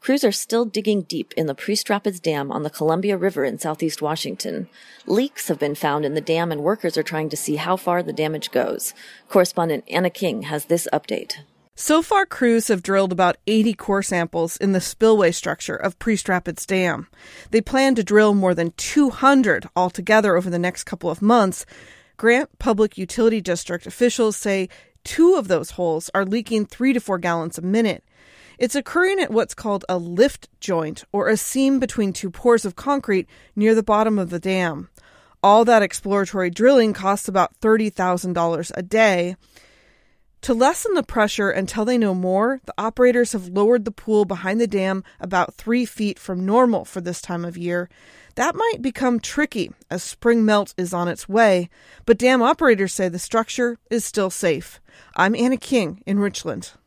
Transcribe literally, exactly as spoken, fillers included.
Crews are still digging deep in the Priest Rapids Dam on the Columbia River in southeast Washington. Leaks have been found in the dam, and workers are trying to see how far the damage goes. Correspondent Anna King has this update. So far, crews have drilled about eighty core samples in the spillway structure of Priest Rapids Dam. They plan to drill more than two hundred altogether over the next couple of months. Grant Public Utility District officials say two of those holes are leaking three to four gallons a minute. It's occurring at what's called a lift joint, or a seam between two pours of concrete near the bottom of the dam. All that exploratory drilling costs about thirty thousand dollars a day. To lessen the pressure until they know more, the operators have lowered the pool behind the dam about three feet from normal for this time of year. That might become tricky as spring melt is on its way, but dam operators say the structure is still safe. I'm Anna King in Richland.